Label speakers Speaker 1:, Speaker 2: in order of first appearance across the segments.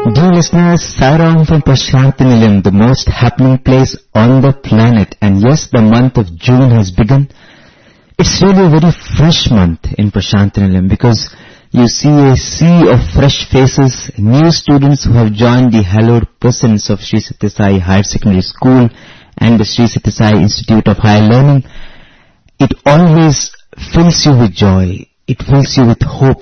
Speaker 1: Dear listeners, Sairam from Prashantinilayam, the most happening place on the planet. And yes, the month of June has begun. It's really a very fresh month in Prashantinilayam because you see a sea of fresh faces, new students who have joined the hallowed presence of Sri Sathya Sai Higher Secondary School and the Sri Sathya Sai Institute of Higher Learning. It always fills you with joy. It fills you with hope.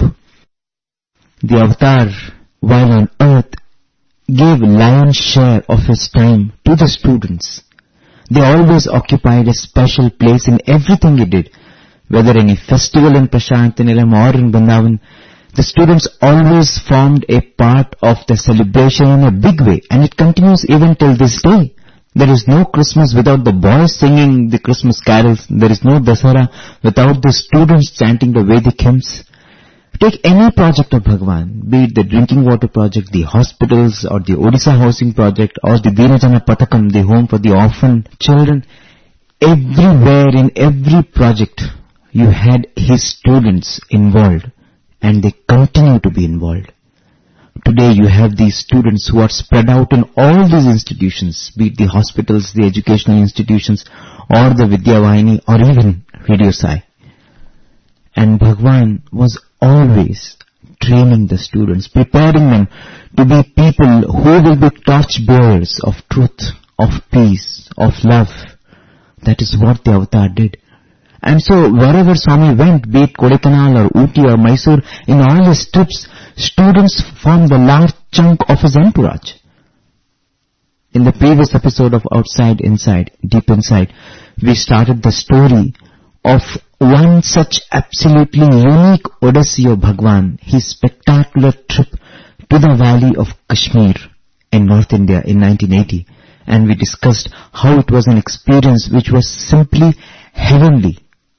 Speaker 1: The Avatar, while on earth, gave lion's share of his time to the students. They always occupied a special place in everything he did. Whether any festival in Prashantinilayam or in Vrindavan, the students always formed a part of the celebration in a big way, and it continues even till this day. There is no Christmas without the boys singing the Christmas carols. There is no Dasara without the students chanting the Vedic hymns. Take any project of Bhagwan, be it the drinking water project, the hospitals, or the Odisha housing project, or the Deenajana Pathakam, the home for the orphan children. Everywhere in every project, you had his students involved, and they continue to be involved. Today you have these students who are spread out in all these institutions, be it the hospitals, the educational institutions, or the Vidya Vahini, or even Radio Sai. And Bhagwan was always training the students, preparing them to be people who will be torchbearers of truth, of peace, of love. That is what the Avatar did. And so wherever Swami went, be it Kodaikanal or Ooty or Mysore, in all his trips, students formed the large chunk of his entourage. In the previous episode of Outside Inside, Deep Inside, we started the story of one such absolutely unique odyssey of Bhagwan, his spectacular trip to the valley of Kashmir in North India in 1980. And we discussed how it was an experience which was simply heavenly.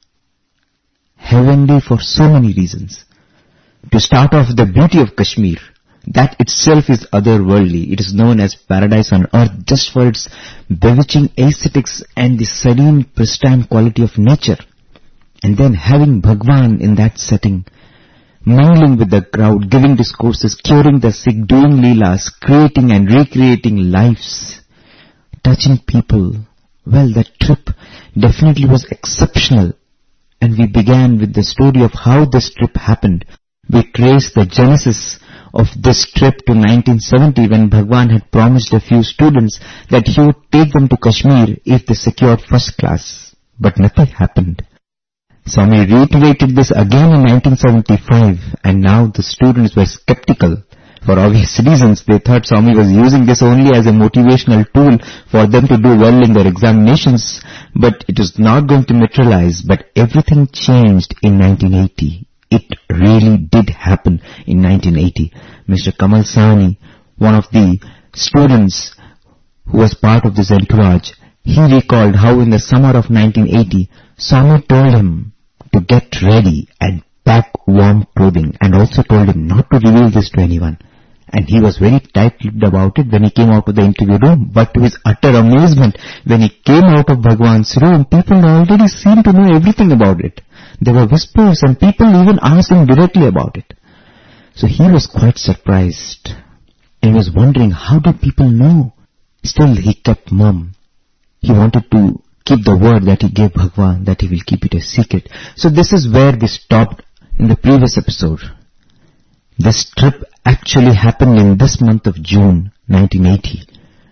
Speaker 1: Heavenly for so many reasons. To start off, the beauty of Kashmir, that itself is otherworldly. It is known as paradise on earth just for its bewitching aesthetics and the serene, pristine quality of nature. And then having Bhagwan in that setting, mingling with the crowd, giving discourses, curing the sick, doing leelas, creating and recreating lives, touching people. Well, that trip definitely was exceptional. And we began with the story of how this trip happened. We traced the genesis of this trip to 1970 when Bhagwan had promised a few students that he would take them to Kashmir if they secured first class. But nothing happened. Swami reiterated this again in 1975, and now the students were skeptical. For obvious reasons, they thought Swami was using this only as a motivational tool for them to do well in their examinations, but it was not going to materialize. But everything changed in 1980. It really did happen in 1980. Mr. Kamal Sahni, one of the students who was part of this entourage, he recalled how in the summer of 1980, Swami told him to get ready and pack warm clothing, and also told him not to reveal this to anyone. And he was very tight-lipped about it when he came out of the interview room. But to his utter amazement, when he came out of Bhagwan's room, people already seemed to know everything about it. There were whispers and people even asked him directly about it. So he was quite surprised. And he was wondering, how did people know? Still, he kept mum. He wanted to keep the word that he gave Bhagwan, that he will keep it a secret. So this is where we stopped in the previous episode. This trip actually happened in this month of June 1980,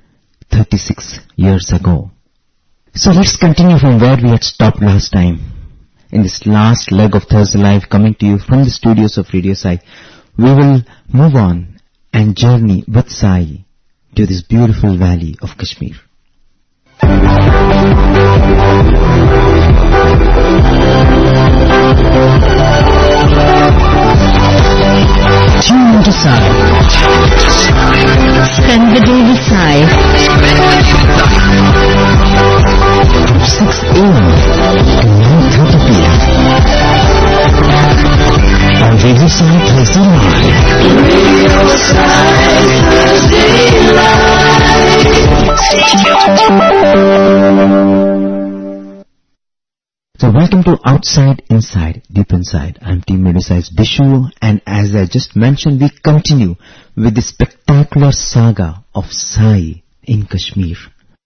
Speaker 1: 36 years ago. So let's continue from where we had stopped last time. In this last leg of Thursday Live, coming to you from the studios of Radio Sai, we will move on and journey with Sai to this beautiful valley of Kashmir. Tune to Sai. Spend the day with Sai. 6 a.m. to 9:30 p.m. on Radio Sai Thursday Live. Radio Sai Thursday Live. So welcome to Outside Inside, Deep Inside. I'm Team Radio Sai's Bishu, and as I just mentioned, we continue with the spectacular saga of Sai in Kashmir.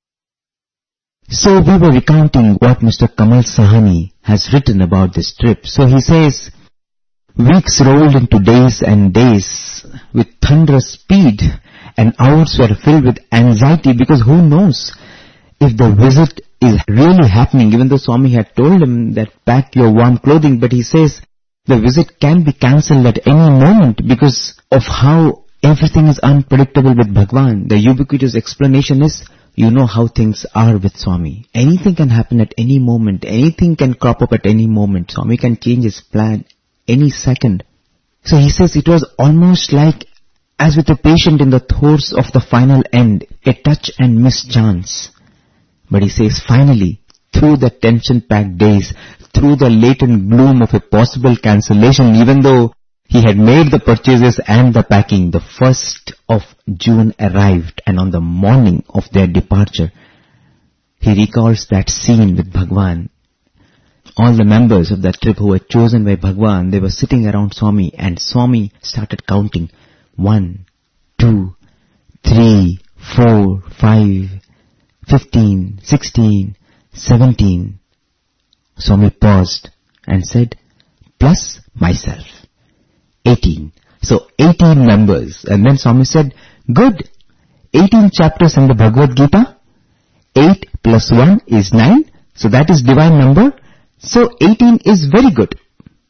Speaker 1: So we were recounting what Mr. Kamal Sahani has written about this trip. So he says, weeks rolled into days and days with thunderous speed, and hours were filled with anxiety, because who knows if the visit is really happening, even though Swami had told him that pack your warm clothing, but he says the visit can be cancelled at any moment because of how everything is unpredictable with Bhagwan. The ubiquitous explanation is, you know how things are with Swami. Anything can happen at any moment. Anything can crop up at any moment. Swami can change his plan any second. So he says it was almost like as with a patient in the throes of the final end, a touch and miss chance. But he says finally, through the tension-packed days, through the latent gloom of a possible cancellation, even though he had made the purchases and the packing, the 1st of June arrived, and on the morning of their departure, he recalls that scene with Bhagwan. All the members of that trip who were chosen by Bhagwan, they were sitting around Swami, and Swami started counting 1, 2, 3, 4, 5, 15, 16, 17. Swami paused and said, plus myself, 18. So 18 members. And then Swami said, good, 18 chapters in the Bhagavad Gita, 8 plus 1 is 9, so that is divine number, so 18 is very good.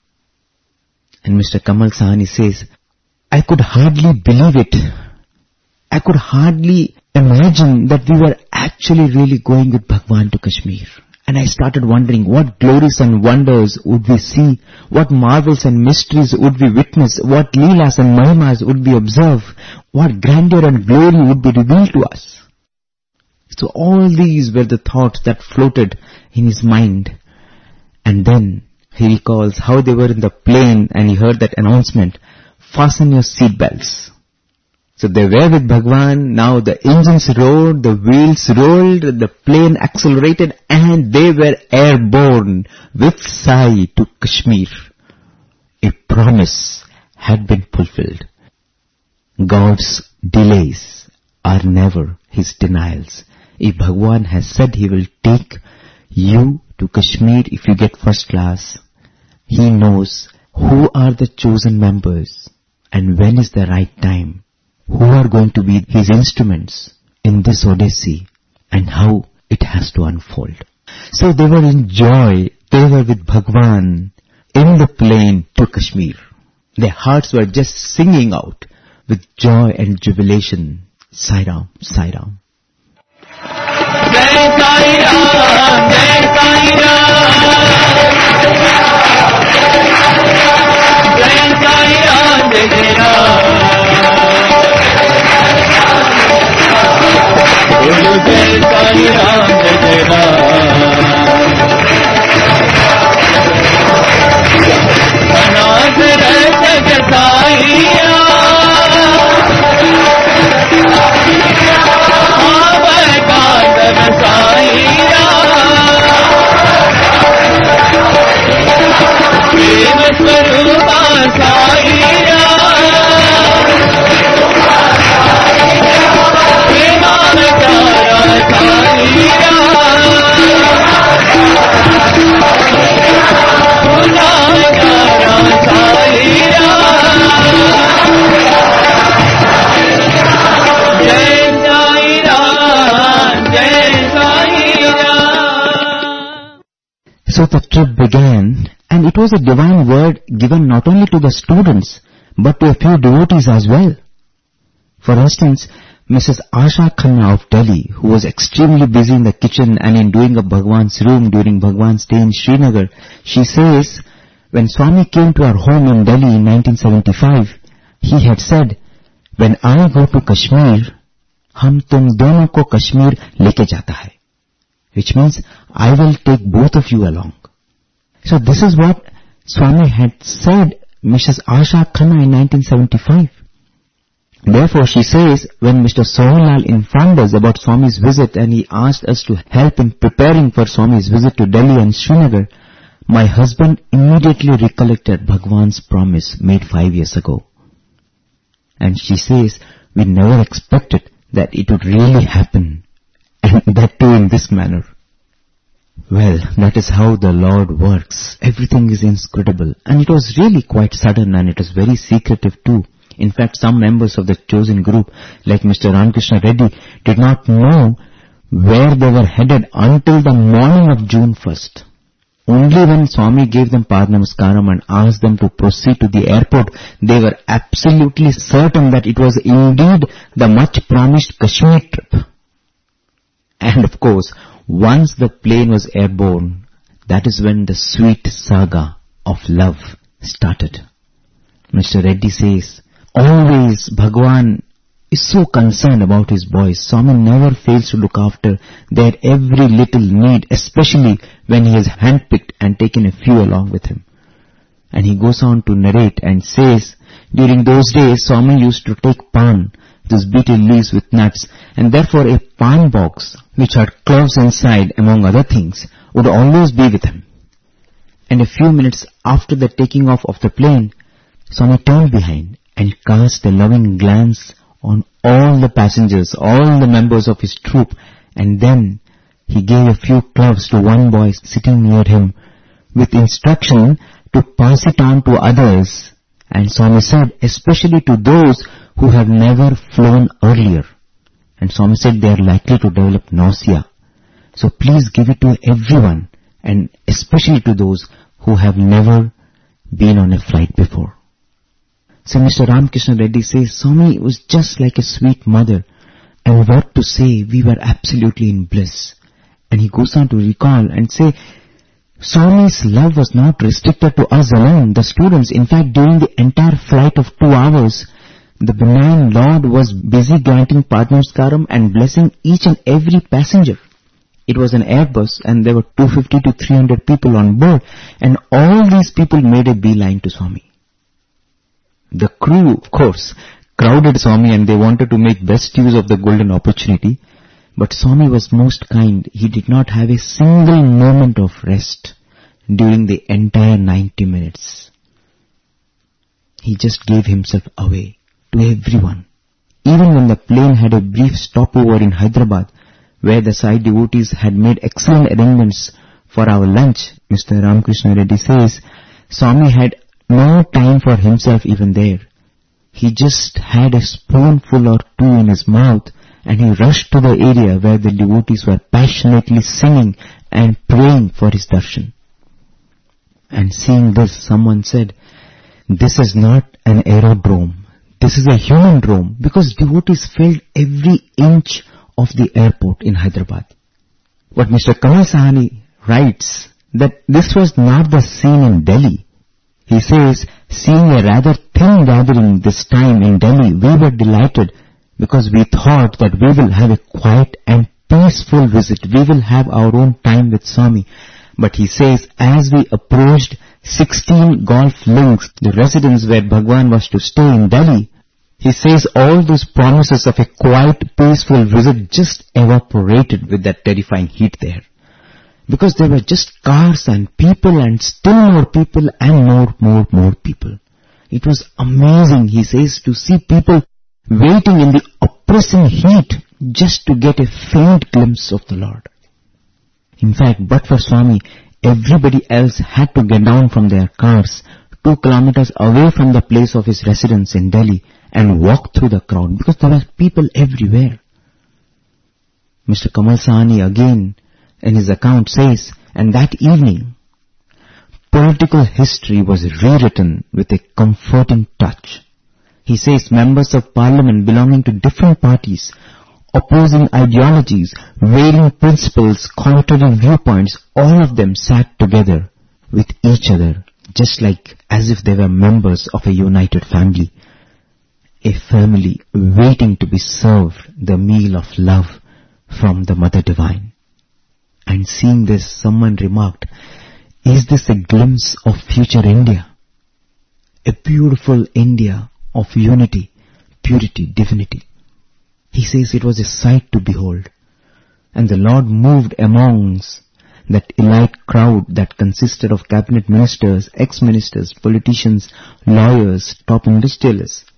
Speaker 1: And Mr. Kamal Sahani says, I could hardly believe it. I could hardly imagine that we were actually really going with Bhagwan to Kashmir. And I started wondering what glories and wonders would we see, what marvels and mysteries would we witness, what leelas and mahimas would we observe, what grandeur and glory would be revealed to us. So all these were the thoughts that floated in his mind. And then he recalls how they were in the plane and he heard that announcement, fasten your seatbelts. So they were with Bhagwan, now the engines roared, the wheels rolled, the plane accelerated, and they were airborne with Sai to Kashmir. A promise had been fulfilled. God's delays are never his denials. If Bhagwan has said he will take you to Kashmir if you get first class, he knows who are the chosen members and when is the right time. Who are going to be his instruments in this Odyssey and how it has to unfold. So they were in joy. They were with Bhagwan in the plane to Kashmir. Their hearts were just singing out with joy and jubilation. Sai Ram, Sai Ram. Jai Sai Ram, Jai Sai Ram. Jai Sai Ram, Jai Sai Ram. Jai Sai Ram, Jai Jai Ram. Anas Ras Jasaiya, Avar Kaadar Saiya, Prem Swarupa Saiya, So the trip began, and it was a divine word given not only to the students, but to a few devotees as well. For instance, Mrs. Asha Khanna of Delhi, who was extremely busy in the kitchen and in doing up Bhagwan's room during Bhagwan's stay in Srinagar, she says, when Swami came to our home in Delhi in 1975, he had said, when I go to Kashmir, hum tum dono ko Kashmir leke jata hai. Which means, I will take both of you along. So this is what Swami had said Mrs. Asha Khanna in 1975. Therefore, she says, when Mr. Sohanlal informed us about Swami's visit and he asked us to help in preparing for Swami's visit to Delhi and Srinagar, my husband immediately recollected Bhagwan's promise made 5 years ago. And she says, we never expected that it would really happen, and that too in this manner. Well, that is how the Lord works. Everything is inscrutable. And it was really quite sudden, and it was very secretive too. In fact, some members of the chosen group, like Mr. Ramakrishna Reddy, did not know where they were headed until the morning of June 1st. Only when Swami gave them Padnamaskaram and asked them to proceed to the airport, they were absolutely certain that it was indeed the much-promised Kashmir trip. And of course, once the plane was airborne, that is when the sweet saga of love started. Mr. Reddy says, always Bhagwan is so concerned about his boys. Swami never fails to look after their every little need, especially when he has handpicked and taken a few along with him. And he goes on to narrate and says, during those days, Swami used to take pan, those beetle leaves with nuts, and therefore a pan box, which had cloves inside, among other things, would always be with him. And a few minutes after the taking off of the plane, Swami turned behind and cast a loving glance on all the passengers, all the members of his troop, and then he gave a few cloves to one boy sitting near him, with instruction to pass it on to others. And Swami said, especially to those who have never flown earlier. And Swami said they are likely to develop nausea. So please give it to everyone, and especially to those who have never been on a flight before. So Mr. Ramakrishna Reddy says, Swami was just like a sweet mother, and what to say, we were absolutely in bliss. And he goes on to recall and say, Swami's love was not restricted to us alone, the students. In fact, during the entire flight of 2 hours, the benign Lord was busy granting Padnamaskaram and blessing each and every passenger. It was an Airbus, and there were 250 to 300 people on board, and all these people made a beeline to Swami. The crew, of course, crowded Swami, and they wanted to make best use of the golden opportunity. But Swami was most kind. He did not have a single moment of rest during the entire 90 minutes. He just gave himself away to everyone. Even when the plane had a brief stopover in Hyderabad, where the Sai devotees had made excellent arrangements for our lunch, Mr. Ramakrishna Reddy says, Swami had no time for himself even there. He just had a spoonful or two in his mouth, and he rushed to the area where the devotees were passionately singing and praying for his darshan. And seeing this, someone said, this is not an aerodrome. This is a human drome, because devotees filled every inch of the airport in Hyderabad. But Mr. Kamal Sahani writes that this was not the scene in Delhi. He says, seeing a rather thin gathering this time in Delhi, we were delighted, because we thought that we will have a quiet and peaceful visit. We will have our own time with Swami. But he says, as we approached 16 golf links, the residence where Bhagwan was to stay in Delhi, he says all those promises of a quiet, peaceful visit just evaporated with that terrifying heat there. Because there were just cars and people, and still more people, and more people. It was amazing, he says, to see people waiting in the oppressing heat just to get a faint glimpse of the Lord. In fact, but for Swami, everybody else had to get down from their cars 2 kilometers away from the place of his residence in Delhi and walk through the crowd, because there were people everywhere. Mr. Kamal Sahani again in his account says, and that evening, political history was rewritten with a comforting touch. He says members of parliament belonging to different parties, opposing ideologies, varying principles, contrary viewpoints, all of them sat together with each other, just like as if they were members of a united family. A family waiting to be served the meal of love from the Mother Divine. And seeing this, someone remarked, is this a glimpse of future India? A beautiful India of unity, purity, divinity. He says it was a sight to behold. And the Lord moved amongst that elite crowd that consisted of cabinet ministers, ex-ministers, politicians, lawyers, top industrialists,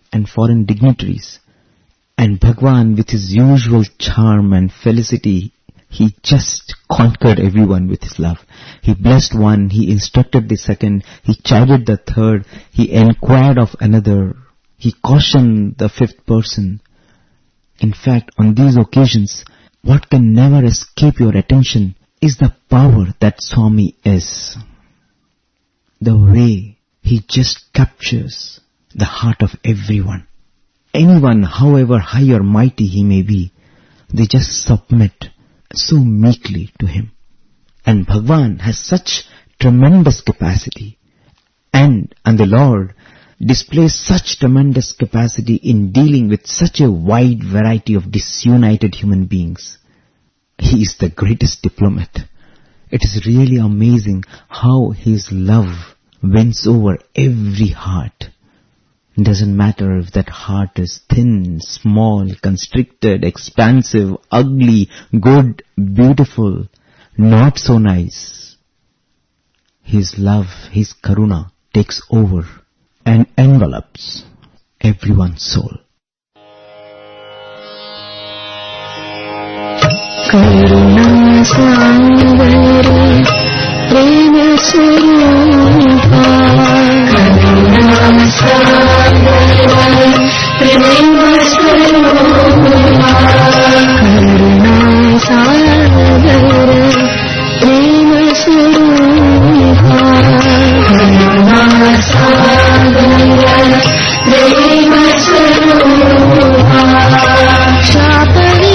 Speaker 1: and foreign dignitaries. And Bhagwan, with his usual charm and felicity, he just conquered everyone with his love. He blessed one, he instructed the second, he chided the third, he inquired of another, he cautioned the fifth person. In fact, on these occasions, what can never escape your attention is the power that Swami is. The way he just captures the heart of everyone. Anyone, however high or mighty he may be, they just submit so meekly to him. And Bhagwan has such tremendous capacity, and the Lord displays such tremendous capacity in dealing with such a wide variety of disunited human beings. He is the greatest diplomat. It is really amazing how his love wins over every heart. It doesn't matter if that heart is thin, small, constricted, expansive, ugly, good, beautiful, not so nice. His love, his karuna takes over and envelops everyone's soul.
Speaker 2: Karuna Sangare Prema Swarupa Karuna Sangare Prema Swarupa Karuna Sangare Prema Swarupa Karuna Sangare Prema Swarupa Shapari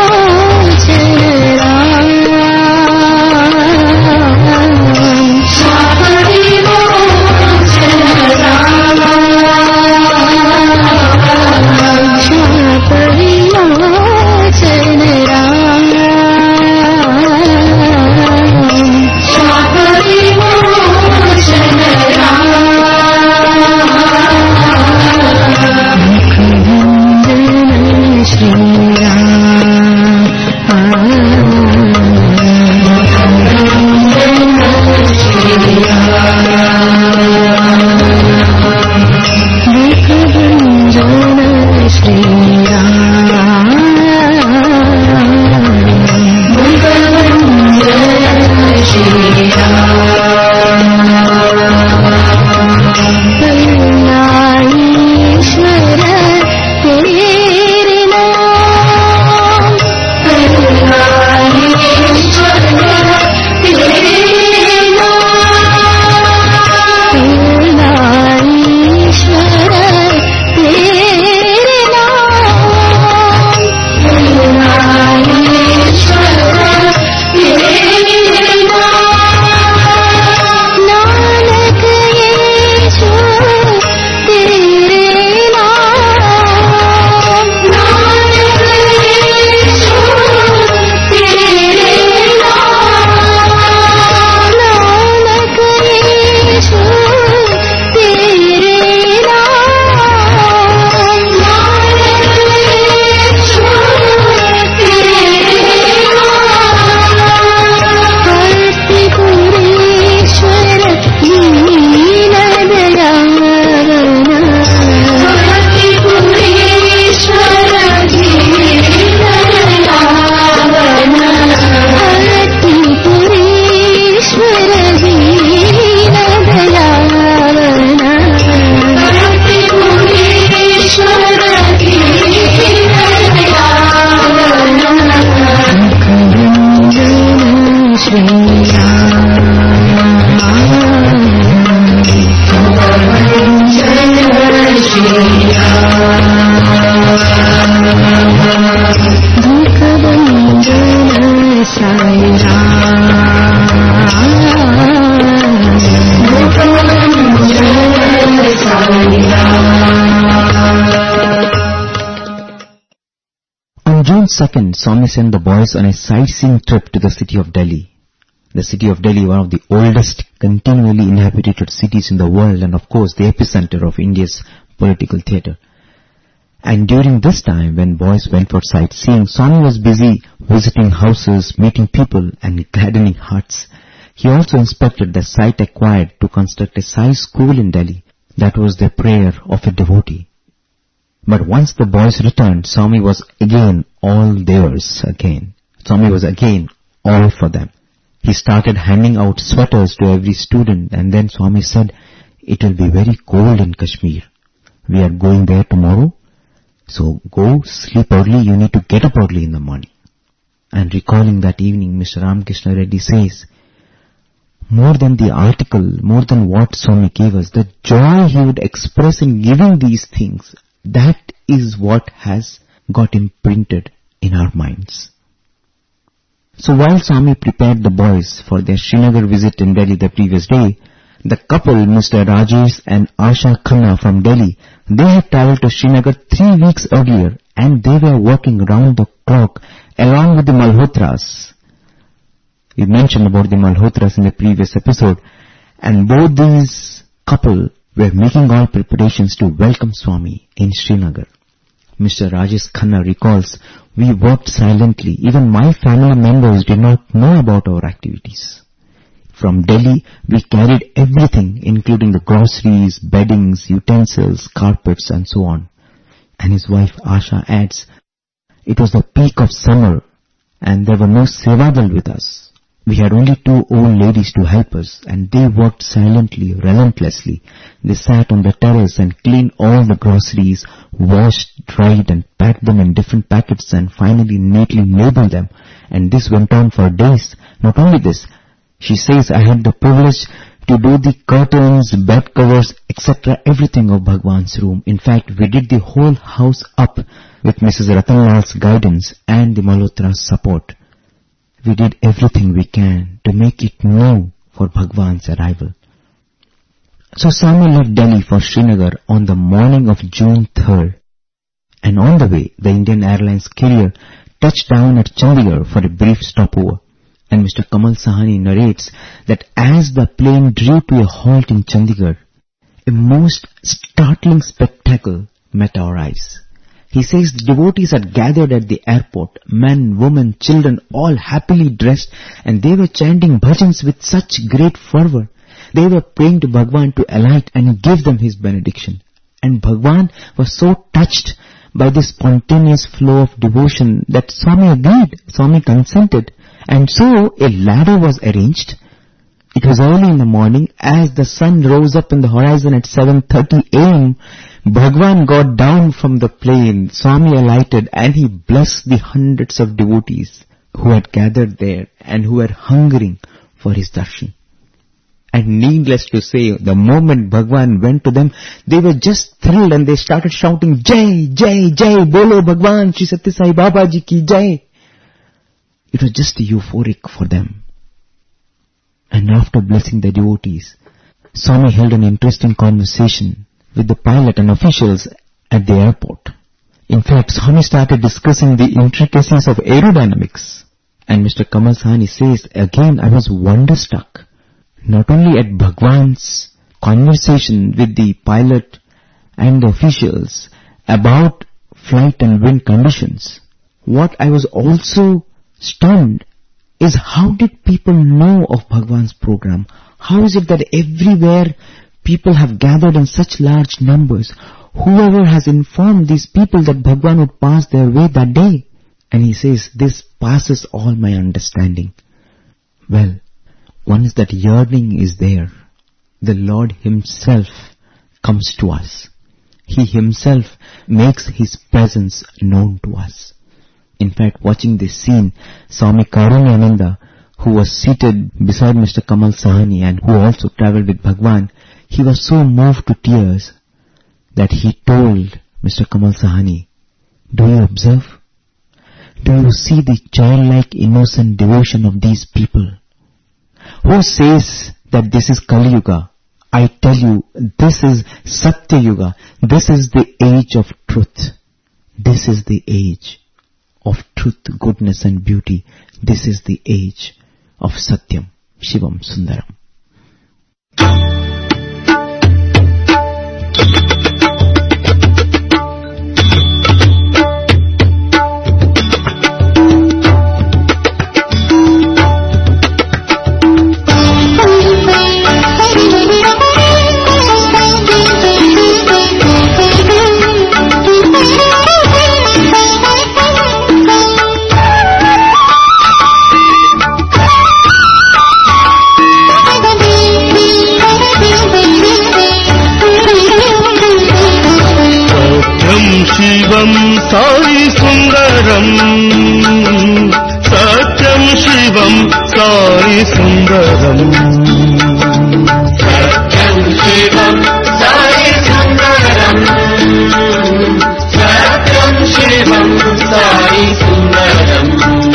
Speaker 1: On June 2nd, Swami sent the boys on a sightseeing trip to the city of Delhi. The city of Delhi, one of the oldest continually inhabited cities in the world, and of course the epicenter of India's political theatre. And during this time, when boys went for sightseeing, Swami was busy visiting houses, meeting people and gladdening hearts. He also inspected the site acquired to construct a Sai school in Delhi. That was the prayer of a devotee. But once the boys returned, Swami was again all theirs again. Swami was again all for them. He started handing out sweaters to every student, and then Swami said, "It will be very cold in Kashmir. We are going there tomorrow. So go sleep early. You need to get up early in the morning." And recalling that evening, Mr. Ramakrishna Reddy says, more than the article, more than what Swami gave us, the joy he would express in giving these things, that is what has got imprinted in our minds. So while Swami prepared the boys for their Srinagar visit in Delhi the previous day, the couple, Mr. Rajesh and Asha Khanna from Delhi, they had travelled to Srinagar 3 weeks earlier, and they were working round the clock along with the Malhotras. We mentioned about the Malhotras in the previous episode, and both these couple were making all preparations to welcome Swami in Srinagar. Mr. Rajesh Khanna recalls, "We worked silently. Even my family members did not know about our activities. From Delhi, we carried everything, including the groceries, beddings, utensils, carpets, and so on." And his wife Asha adds, "It was the peak of summer, and there were no sevadal with us. We had only 2 old ladies to help us, and they worked silently, relentlessly. They sat on the terrace and cleaned all the groceries, washed, dried, and packed them in different packets, and finally neatly labeled them. And this went on for days. Not only this," she says, "I had the privilege to do the curtains, bed covers, etc., everything of Bhagwan's room. In fact, we did the whole house up with Mrs. Ratanlal's guidance and the Malhotra's support. We did everything we can to make it new for Bhagwan's arrival." So Swami left Delhi for Srinagar on the morning of June 3rd. And on the way, the Indian Airlines carrier touched down at Chandigarh for a brief stopover. And Mr. Kamal Sahani narrates that as the plane drew to a halt in Chandigarh, a most startling spectacle met our eyes. He says the devotees had gathered at the airport, men, women, children, all happily dressed, and they were chanting bhajans with such great fervor. They were praying to Bhagwan to alight and give them his benediction. And Bhagwan was so touched by this spontaneous flow of devotion that Swami agreed, Swami consented, and so a ladder was arranged. It was early in the morning. As the sun rose up in the horizon at 7:30 a.m., Bhagwan got down from the plane, Swami alighted, and he blessed the hundreds of devotees who had gathered there and who were hungering for his darshan. And needless to say, the moment Bhagwan went to them, they were just thrilled and they started shouting, "Jai, Jai, Jai, Bolo Bhagwan, Shri Satya Sai Baba Ji ki Jai." It was just euphoric for them. And after blessing the devotees, Swami held an interesting conversation with the pilot and officials at the airport. In fact, Swami started discussing the intricacies of aerodynamics. And Mr. Kamal Sahani says, "Again, I was wonderstruck, not only at Bhagwan's conversation with the pilot and the officials about flight and wind conditions. What I was also stunned is how did people know of Bhagwan's program? How is it that everywhere people have gathered in such large numbers? Whoever has informed these people that Bhagwan would pass their way that day?" And he says, "This passes all my understanding." Well, one is that yearning is there. The Lord Himself comes to us. He Himself makes His presence known to us. In fact, watching this scene, Swami Karunyananda, who was seated beside Mr. Kamal Sahani and who also travelled with Bhagwan, he was so moved to tears that he told Mr. Kamal Sahani, "Do you observe? Do you see the childlike innocent devotion of these people? Who says that this is Kali Yuga? I tell you, this is Satya Yuga. This is the age of truth. This is the age of truth, goodness and beauty. This is the age of Satyam, Shivam, Sundaram."
Speaker 3: Sai Sundaram सत्यम शिवम साई सुंदरम सत्यम शिवम साई सुंदरम सत्यम शिवम साई सुंदरम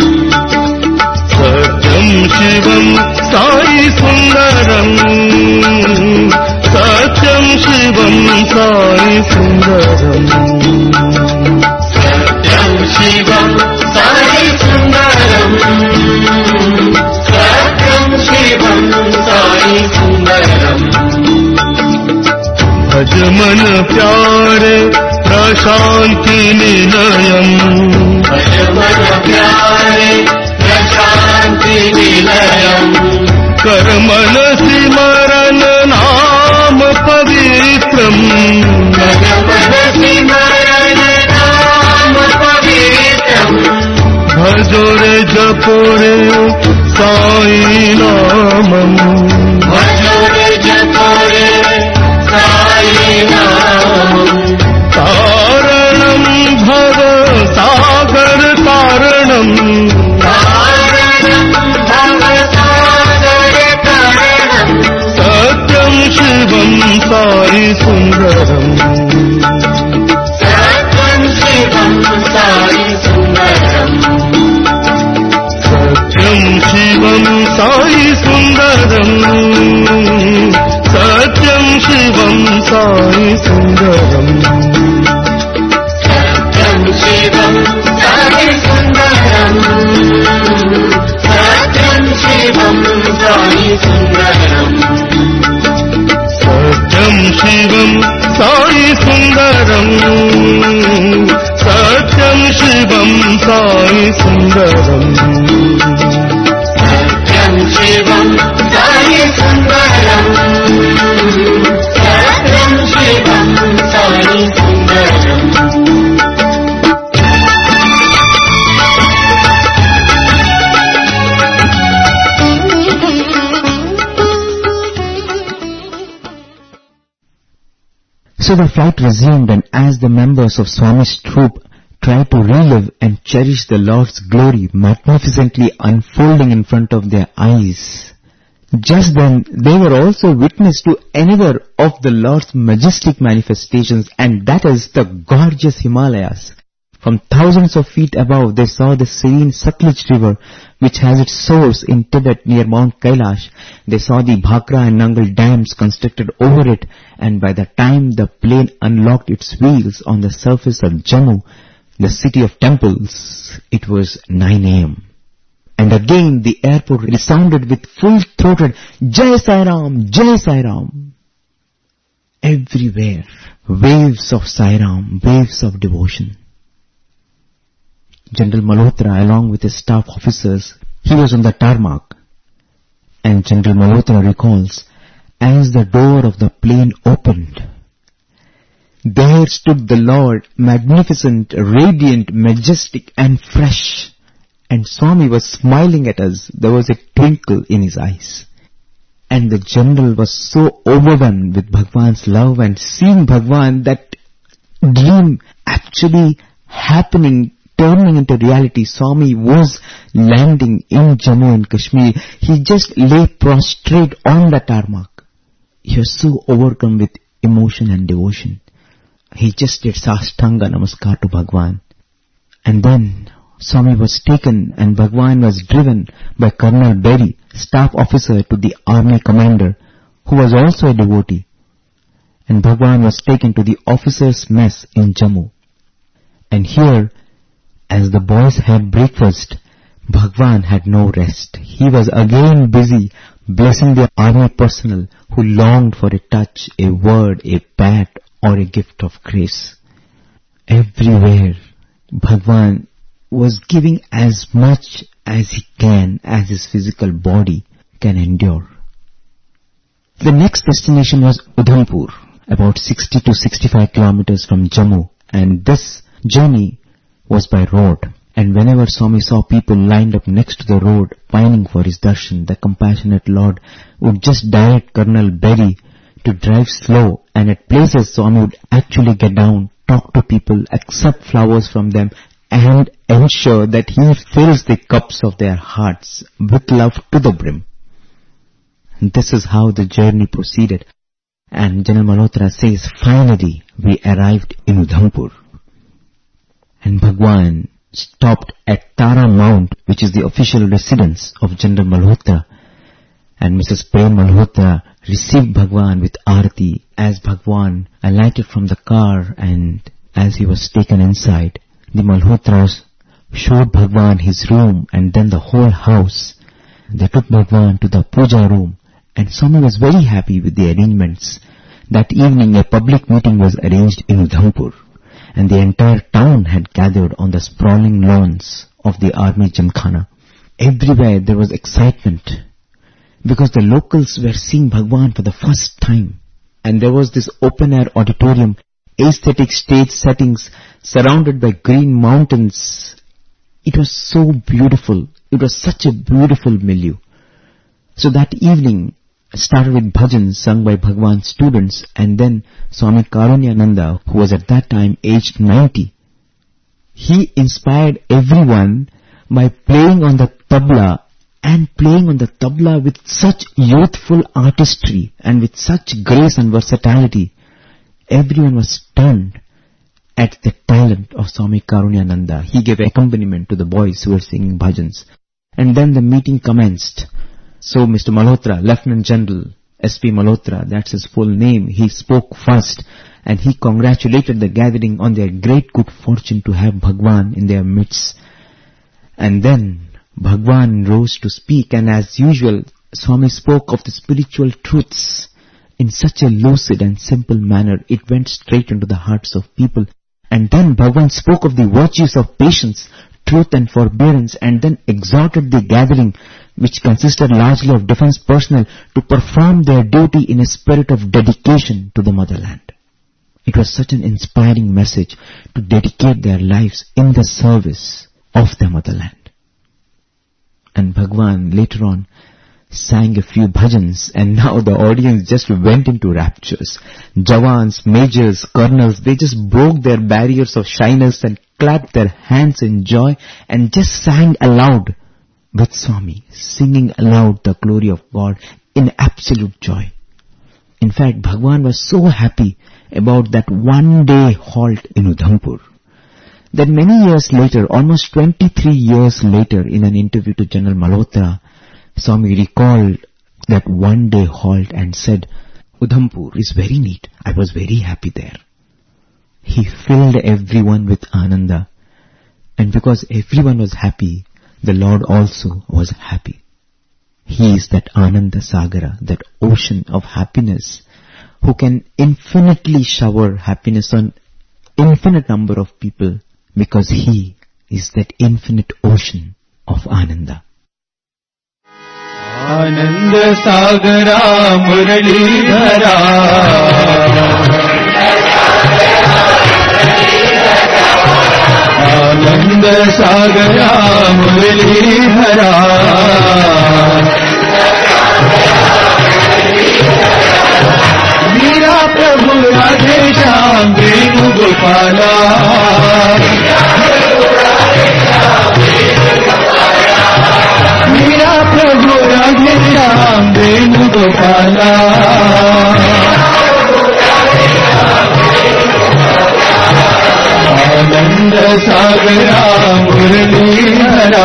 Speaker 3: सत्यम शिवम साई सुंदरम सत्यम शिवम साई सुंदरम सत्यम शिवम साई सुंदरम सत्यम शिवम साई सुंदरम भज मन प्यारे प्रशांति निलयम भज मन प्यारे प्रशांति निलयम कर मन सिमरन नाम पवित्रम कर मन सिमरन नाम पवित्रम भजो रे जपो रे साई नामम भजो रे जपो रे साई नामम तारणम भव सागर तारणम सत्यम शिवम साई सुंदरम सत्यम शिवम साई सुंदरम सत्यम शिवम साई सुंदरम सत्यम शिवम साई सुंदरम सत्यम शिवम साई सुंदरम सत्यम शिवम साई सुंदरम सत्यम शिवम साई सुंदरम सत्यम शिवम साई सुंदरम सत्यम शिवम साई सुंदरम सत्यम Shivam Sai Sundaram
Speaker 1: So the fight resumed, and as the members of Swami's troop tried to relive and cherish the Lord's glory magnificently unfolding in front of their eyes, just then they were also witness to another of the Lord's majestic manifestations, and that is the gorgeous Himalayas. From thousands of feet above, they saw the serene Satluj river, which has its source in Tibet near Mount Kailash. They saw the Bhakra and Nangal dams constructed over it, and by the time the plane unlocked its wheels on the surface of Jammu, the city of temples, it was 9 a.m. And again the airport resounded with full-throated Jai Sai Ram, Jai Sai Ram. Everywhere, waves of Sai Ram, waves of devotion. General Malhotra, along with his staff officers, he was on the tarmac. And General Malhotra recalls, as the door of the plane opened, there stood the Lord, magnificent, radiant, majestic and fresh. And Swami was smiling at us. There was a twinkle in his eyes. And the general was so overwhelmed with Bhagwan's love and seeing Bhagwan, that dream actually happening, turning into reality. Swami was landing in Jammu and Kashmir. He just lay prostrate on the tarmac. He was so overcome with emotion and devotion. He just did Sastanga Namaskar to Bhagwan. And then Swami was taken and Bhagwan was driven by Colonel Berry, staff officer to the army commander, who was also a devotee. And Bhagwan was taken to the officers' mess in Jammu. And here, as the boys had breakfast, Bhagwan had no rest. He was again busy blessing the army personnel who longed for a touch, a word, a pat, or a gift of grace. Everywhere, Bhagwan was giving as much as he can, as his physical body can endure. The next destination was Udhampur, about 60 to 65 kilometers from Jammu, and this journey was by road. And whenever Swami saw people lined up next to the road pining for his darshan, the compassionate Lord would just direct Colonel Berry to drive slow, and at places Swami would actually get down talk to people, accept flowers from them, and ensure that he fills the cups of their hearts with love to the brim. This is how the journey proceeded. And General Malhotra says, finally we arrived in Udhampur. And Bhagwan stopped at Tara Mount, which is the official residence of General Malhotra. And Mrs. Prem Malhotra received Bhagwan with Aarti as Bhagwan alighted from the car, and as he was taken inside, the Malhotras showed Bhagwan his room and then the whole house. They took Bhagwan to the puja room, and Swami was very happy with the arrangements. That evening a public meeting was arranged in Udhampur, and the entire town had gathered on the sprawling lawns of the army gymkhana. Everywhere there was excitement, because the locals were seeing Bhagwan for the first time. And there was this open-air auditorium, aesthetic stage settings surrounded by green mountains. It was so beautiful. It was such a beautiful milieu. So that evening started with bhajans sung by Bhagwan's students, and then Swami Karunyananda, who was at that time aged 90, he inspired everyone by playing on the tabla, and playing on the tabla with such youthful artistry and with such grace and versatility. Everyone was stunned at the talent of Swami Karunyananda. He gave accompaniment to the boys who were singing bhajans. And then the meeting commenced. So Mr. Malhotra, Lieutenant General S.P. Malhotra, that's his full name, he spoke first, and he congratulated the gathering on their great good fortune to have Bhagwan in their midst. And then Bhagwan rose to speak, and as usual, Swami spoke of the spiritual truths in such a lucid and simple manner. It went straight into the hearts of people. And then Bhagwan spoke of the virtues of patience, truth and forbearance, and then exhorted the gathering, which consisted largely of defense personnel, to perform their duty in a spirit of dedication to the motherland. It was such an inspiring message to dedicate their lives in the service of their motherland. And Bhagwan later on sang a few bhajans, and now the audience just went into raptures. Jawans, majors, colonels, they just broke their barriers of shyness and clapped their hands in joy and just sang aloud with Swami, singing aloud the glory of God in absolute joy. In fact, Bhagwan was so happy about that one-day halt in Udhampur that many years later, almost 23 years later, in an interview to General Malhotra, Swami recalled that one-day halt and said, Udhampur is very neat. I was very happy there. He filled everyone with Ananda, and because everyone was happy, the Lord also was happy. He is that Ananda Sagara, that ocean of happiness, who can infinitely shower happiness on infinite number of people, because He is that infinite ocean of Ananda.
Speaker 3: Ananda Sagara Muralidhara, Ananda Sagara Muralidhara, Veera Prabhu Radhe Shyam Venu Gopala, Veera Prabhu Radhe Shyam Venu Gopala, Ananda Sagara Muralidhara,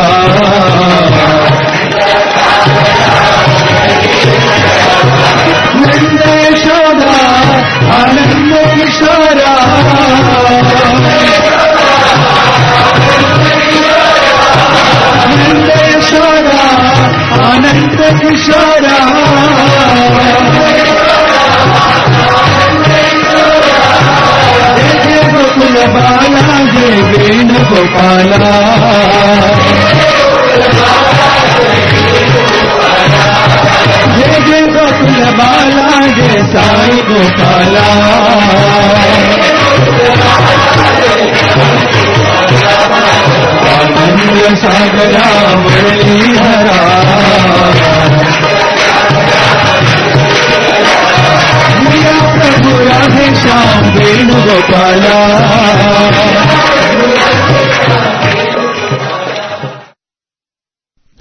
Speaker 3: Nanda Yashoda Ananda Kishora, Nanda Yashoda Ananda Kishora, Jai Gokul Bala Jai Venu Gopala, Jai Jai Gokul Bala Jai Sai Gopala, Ananda Sagara Muralidhara, Veera Prabhu Radhe Shyam Venu Gopala,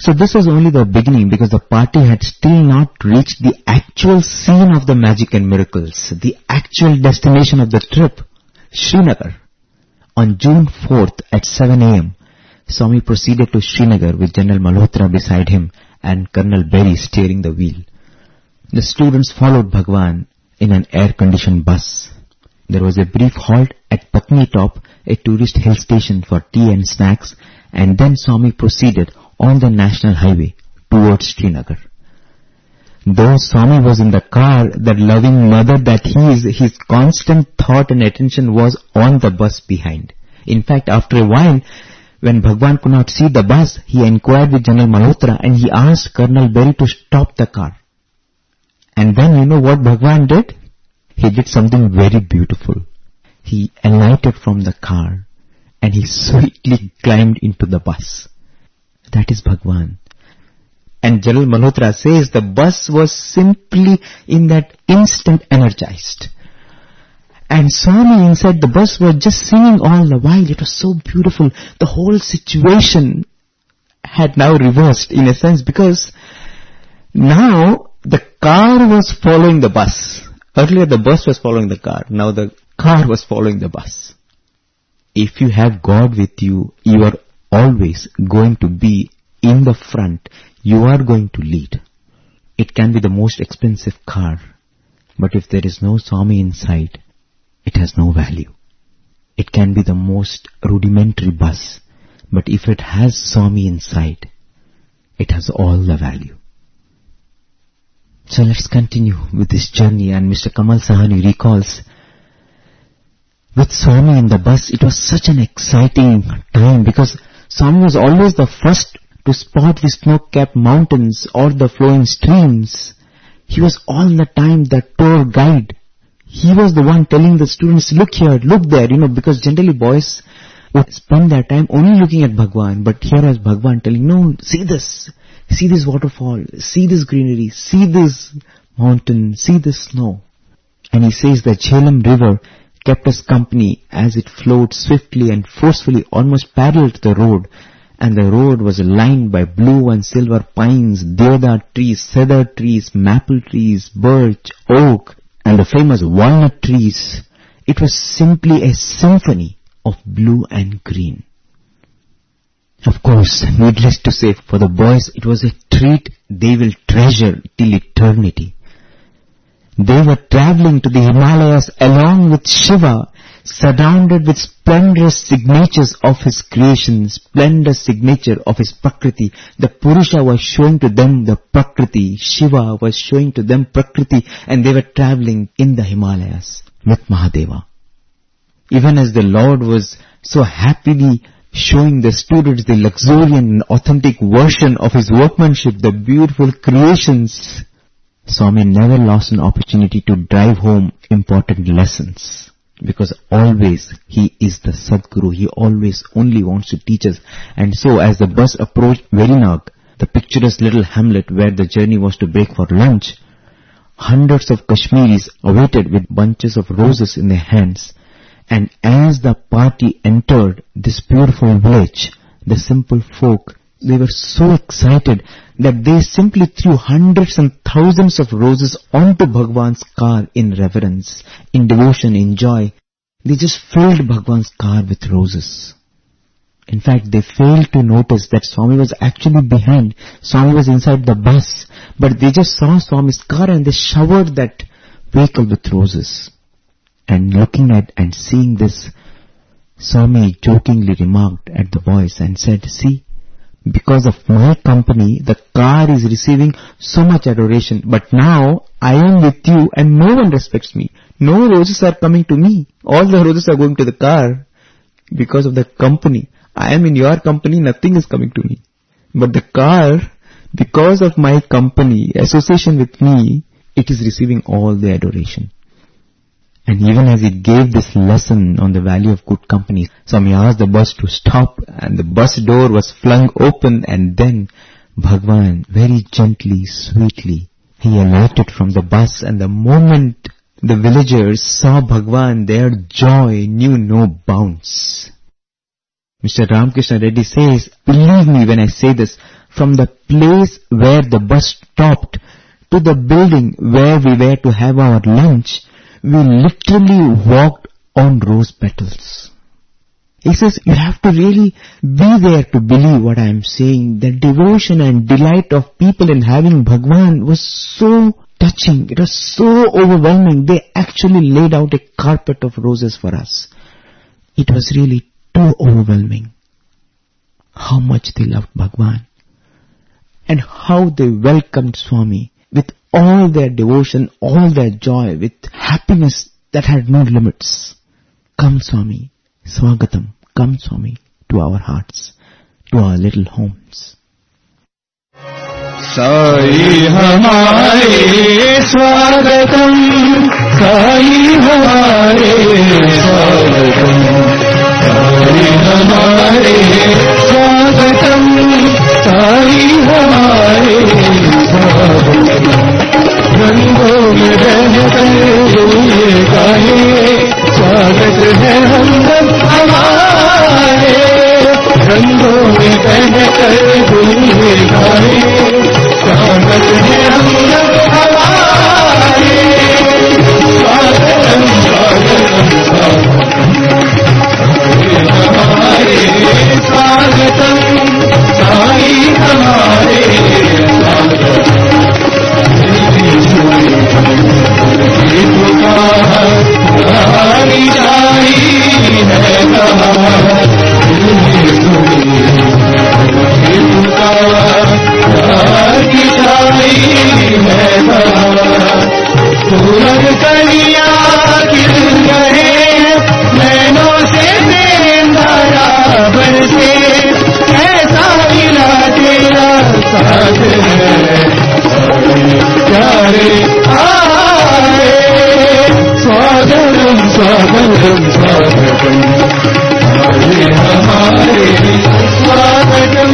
Speaker 1: So this was only the beginning, because the party had still not reached the actual scene of the magic and miracles, the actual destination of the trip, Srinagar. On June 4th at 7 a.m., Swami proceeded to Srinagar with General Malhotra beside him and Colonel Berry steering the wheel. The students followed Bhagwan in an air-conditioned bus. There was a brief halt at Patni Top, a tourist hill station, for tea and snacks, and then Swami proceeded on the national highway towards Srinagar. Though Swami was in the car, that loving mother that he is, his constant thought and attention was on the bus behind. In fact, after a while, when Bhagwan could not see the bus, he inquired with General Malhotra and he asked Colonel Berry to stop the car. And then you know what Bhagwan did? He did something very beautiful. He alighted from the car and he sweetly climbed into the bus. That is Bhagwan. And General Malhotra says the bus was simply in that instant energized. And Swami inside the bus was just singing all the while. It was so beautiful. The whole situation had now reversed in a sense, because now the car was following the bus. Earlier the bus was following the car. Now the car was following the bus. If you have God with you, you are always going to be in the front. You are going to lead. It can be the most expensive car, but if there is no Swami inside, it has no value. It can be the most rudimentary bus, but if it has Swami inside, it has all the value. So let's continue with this journey. And Mr. Kamal Sahani recalls, with Swami in the bus, it was such an exciting time, because Swami was always the first to spot the snow-capped mountains or the flowing streams. He was all the time the tour guide. He was the one telling the students, look here, look there, because generally boys would spend their time only looking at Bhagwan, but here was Bhagwan telling, no, see this waterfall, see this greenery, see this mountain, see this snow. And he says the Jhelum river kept us company as it flowed swiftly and forcefully, almost parallel to the road, and the road was lined by blue and silver pines, deodar trees, cedar trees, maple trees, birch, oak, and the famous walnut trees. It was simply a symphony of blue and green. Of course, needless to say, for the boys it was a treat they will treasure till eternity. They were traveling to the Himalayas along with Shiva, surrounded with splendorous signatures of his creation, splendorous signature of his Prakriti. The Purusha was showing to them the Prakriti, Shiva was showing to them Prakriti, and they were traveling in the Himalayas with Mahadeva. Even as the Lord was so happily showing the students the luxuriant and authentic version of his workmanship, the beautiful creations, Swami never lost an opportunity to drive home important lessons. Because always he is the Sadguru, he always only wants to teach us. And so as the bus approached Verinag, the picturesque little hamlet where the journey was to break for lunch, hundreds of Kashmiris awaited with bunches of roses in their hands. And as the party entered this beautiful village, the simple folk, they were so excited that they simply threw hundreds and thousands of roses onto Bhagwan's car in reverence, in devotion, in joy. They just filled Bhagwan's car with roses. In fact, they failed to notice that Swami was actually behind. Swami was inside the bus, but they just saw Swami's car and they showered that vehicle with roses. And looking at and seeing this, Swami jokingly remarked at the boys and said, see, because of my company, the car is receiving so much adoration. But now, I am with you and no one respects me. No roses are coming to me. All the roses are going to the car because of the company. I am in your company, nothing is coming to me. But the car, because of my company, association with me, it is receiving all the adoration. And even as it gave this lesson on the value of good company, Swami asked the bus to stop and the bus door was flung open, and then Bhagwan very gently, sweetly, he alighted from the bus, and the moment the villagers saw Bhagwan, their joy knew no bounds. Mr. Ramakrishna Reddy says, believe me when I say this, from the place where the bus stopped to the building where we were to have our lunch, we literally walked on rose petals. He says, you have to really be there to believe what I am saying. The devotion and delight of people in having Bhagwan was so touching. It was so overwhelming. They actually laid out a carpet of roses for us. It was really too overwhelming. How much they loved Bhagwan. And how they welcomed Swami with all their devotion, all their joy, with happiness that had no limits. Come Swami, Swagatam, come Swami to our hearts, to our little homes.
Speaker 3: Sai हमारे स्वागतम, साई हमारे स्वागतम, साई हमारे स्वागतम, साई हमारे स्वागतम। रंगों में रहकर ये गाए, स्वागत है हम सब हमारे। रंगों में रहकर ये गाए, स्वागत है हम सब हमारे। स्वागतम स्वागतम स्वागतम, साई हमारे स्वागतम। पुकारी जाई है सूरज कलिया गिर रहे, नैनों से तेंदारा बरसे, ऐसा इला तेरा साथ है, प्यारे आए। स्वागतम स्वागतम स्वागतम, आए हमारे स्वागतम।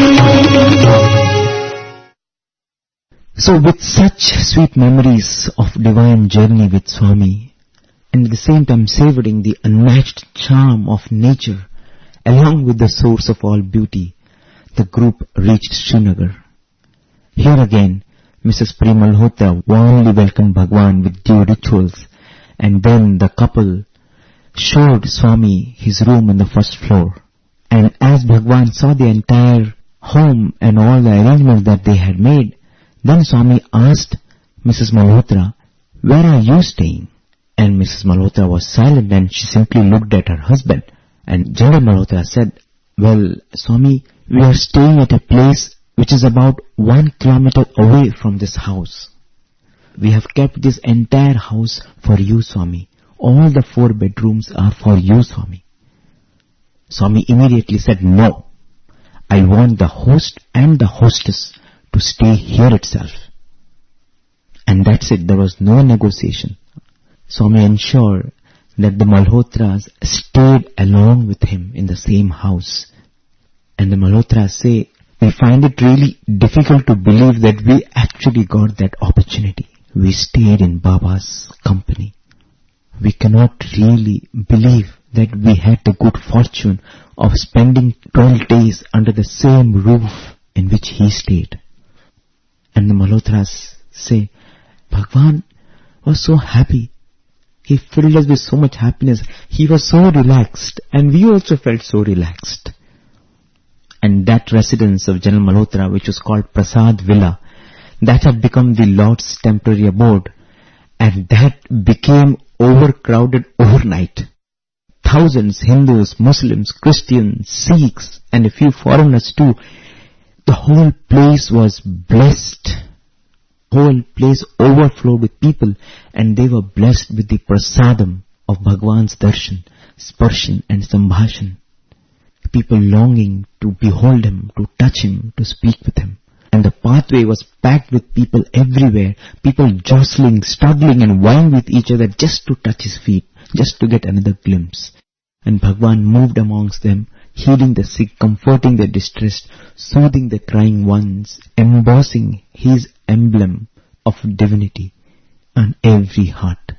Speaker 1: So with such sweet memories of divine journey with Swami, and at the same time savoring the unmatched charm of nature, along with the source of all beauty, the group reached Srinagar. Here again, Mrs. Pri Malhotra warmly welcomed Bhagwan with due rituals, and then the couple showed Swami his room on the first floor. And as Bhagwan saw the entire home and all the arrangements that they had made, then Swami asked Mrs. Malhotra, where are you staying? And Mrs. Malhotra was silent and she simply looked at her husband. And General Malhotra said, well, Swami, we are staying at a place which is about 1 kilometer away from this house. We have kept this entire house for you, Swami. All the 4 bedrooms are for you, Swami. Swami immediately said, no, I want the host and the hostess to stay here itself. And that's it, there was no negotiation. Swami ensured that the Malhotras stayed along with him in the same house. And the Malhotras say, we find it really difficult to believe that we actually got that opportunity. We stayed in Baba's company. We cannot really believe that we had the good fortune of spending 12 days under the same roof in which he stayed. And the Malhotras say, Bhagwan was so happy. He filled us with so much happiness. He was so relaxed, and we also felt so relaxed. And that residence of General Malhotra, which was called Prasad Villa, that had become the Lord's temporary abode, and that became overcrowded overnight. Thousands, Hindus, Muslims, Christians, Sikhs, and a few foreigners too. The whole place was blessed. The whole place overflowed with people, and they were blessed with the prasadam of Bhagwan's darshan, sparshan and sambhashan. People longing to behold him, to touch him, to speak with him. And the pathway was packed with people everywhere, people jostling, struggling and vying with each other just to touch his feet, just to get another glimpse. And Bhagwan moved amongst them, healing the sick, comforting the distressed, soothing the crying ones, embossing his emblem of divinity on every heart.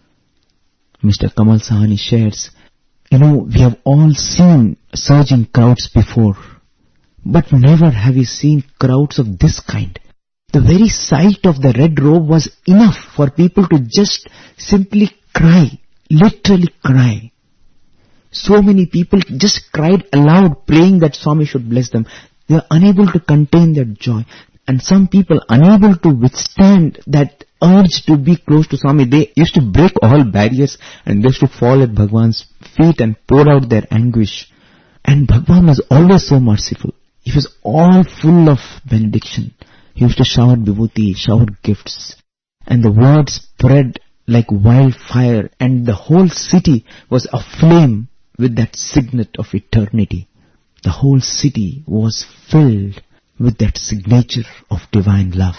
Speaker 1: Mr. Kamal Sahani shares, we have all seen surging crowds before, But never have we seen crowds of this kind. The very sight of the red robe was enough for people to just simply cry, literally cry. So many people just cried aloud, praying that Swami should bless them. They were unable to contain their joy. And some people, unable to withstand that urge to be close to Swami, they used to break all barriers and they used to fall at Bhagwan's feet and pour out their anguish. And Bhagwan was always so merciful. He was all full of benediction. He used to shower vibhuti, shower gifts. And the word spread like wildfire, and the whole city was aflame with that signet of eternity. The whole city was filled with that signature of divine love.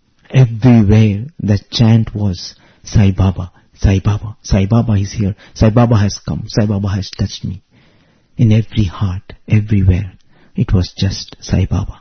Speaker 1: Everywhere the chant was, Sai Baba, Sai Baba, Sai Baba is here, Sai Baba has come, Sai Baba has touched me. In every heart, everywhere, it was just Sai Baba.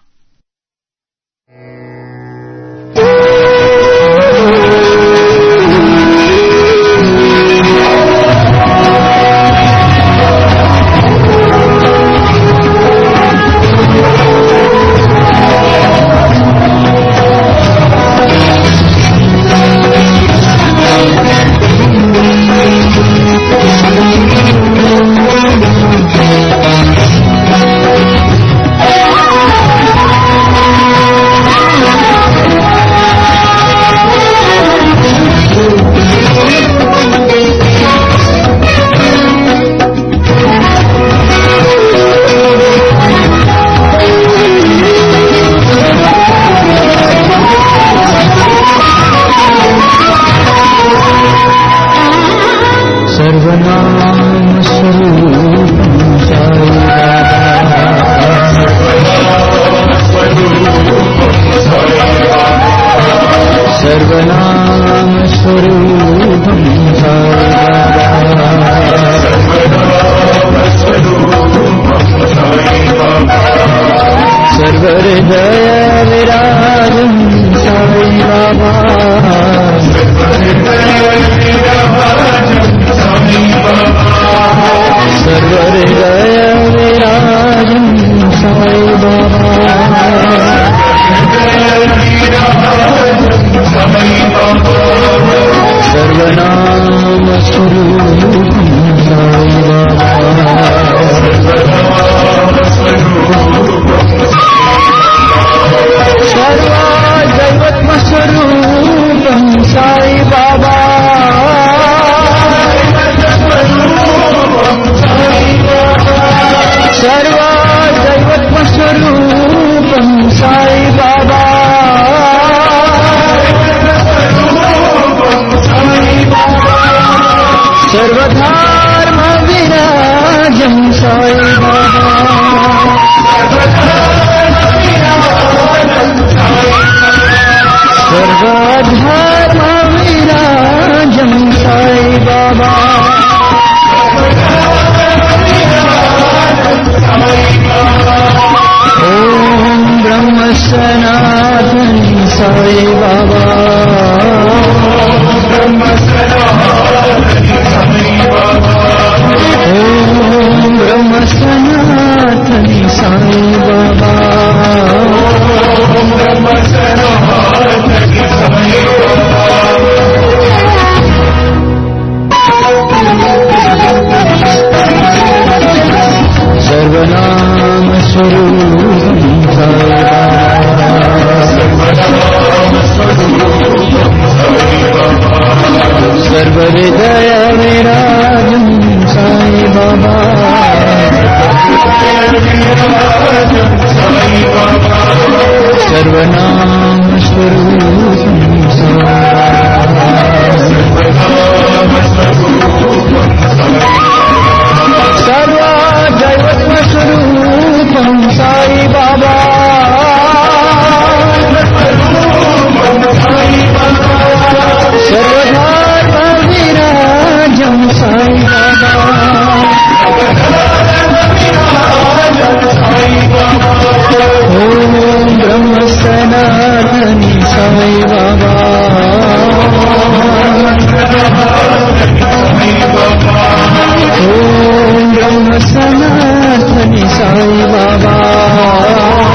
Speaker 2: Sai Baba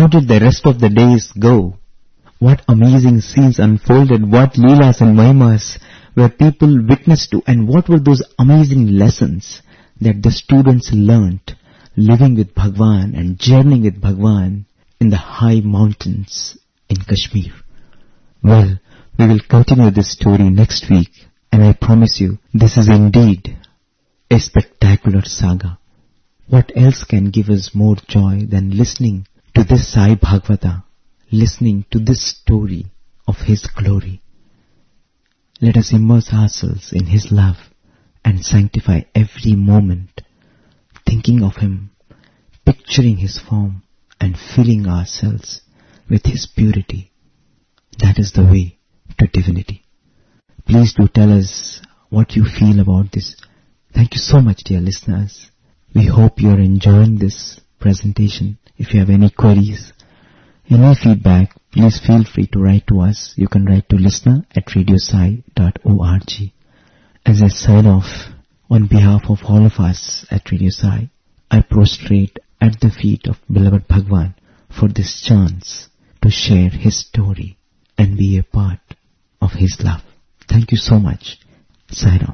Speaker 1: How did the rest of the days go? What amazing scenes unfolded, what leelas and mahimas were people witness to, and what were those amazing lessons that the students learnt living with Bhagwan and journeying with Bhagwan in the high mountains in Kashmir. Well, we will continue this story next week, and I promise you, this is indeed a spectacular saga. What else can give us more joy than listening to this Sai Bhagavata, listening to this story of His glory? Let us immerse ourselves in His love and sanctify every moment, thinking of Him, picturing His form, and filling ourselves with His purity. That is the way to divinity. Please do tell us what you feel about this. Thank you so much, dear listeners. We hope you are enjoying this presentation. If you have any queries, any feedback, please feel free to write to us. You can write to listener@radiosai.org. As I sign off, on behalf of all of us at Radio Sai, I prostrate at the feet of beloved Bhagwan for this chance to share His story and be a part of His love. Thank you so much. Sai Ram.